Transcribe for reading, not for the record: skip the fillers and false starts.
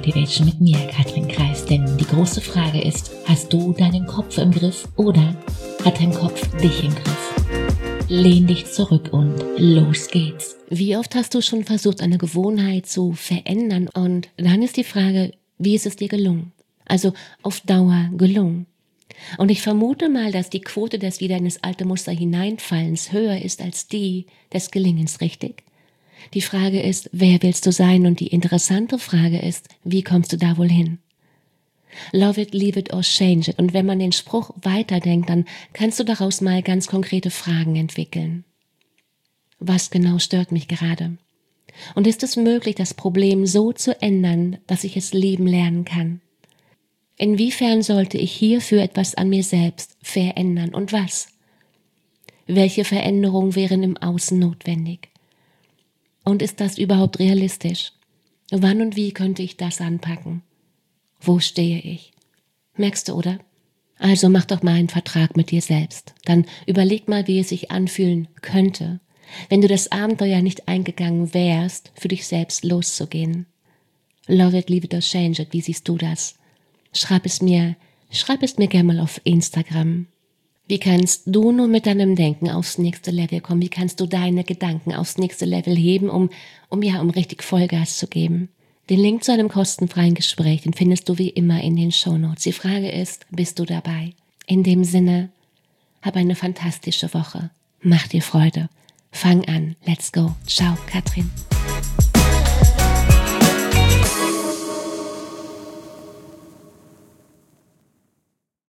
Motivation mit mir, Katrin Kreis. Denn die große Frage ist, hast du deinen Kopf im Griff oder hat dein Kopf dich im Griff? Lehn dich zurück und los geht's. Wie oft hast du schon versucht, eine Gewohnheit zu verändern? Und dann ist die Frage, wie ist es dir gelungen? Also auf Dauer gelungen. Und ich vermute mal, dass die Quote des wieder in das alte Muster hineinfallens höher ist als die des Gelingens, richtig? Die Frage ist, wer willst du sein? Und die interessante Frage ist, wie kommst du da wohl hin? Love it, leave it or change it. Und wenn man den Spruch weiterdenkt, dann kannst du daraus mal ganz konkrete Fragen entwickeln. Was genau stört mich gerade? Und ist es möglich, das Problem so zu ändern, dass ich es lieben lernen kann? Inwiefern sollte ich hierfür etwas an mir selbst verändern und was? Welche Veränderungen wären im Außen notwendig? Und ist das überhaupt realistisch? Wann und wie könnte ich das anpacken? Wo stehe ich? Merkst du, oder? Also mach doch mal einen Vertrag mit dir selbst. Dann überleg mal, wie es sich anfühlen könnte, wenn du das Abenteuer nicht eingegangen wärst, für dich selbst loszugehen. Love it, leave it or change it. Wie siehst du das? Schreib es mir gerne mal auf Instagram. Wie kannst du nur mit deinem Denken aufs nächste Level kommen? Wie kannst du deine Gedanken aufs nächste Level heben, um richtig Vollgas zu geben? Den Link zu einem kostenfreien Gespräch, den findest du wie immer in den Shownotes. Die Frage ist, bist du dabei? In dem Sinne, hab eine fantastische Woche. Mach dir Freude. Fang an. Let's go. Ciao, Katrin.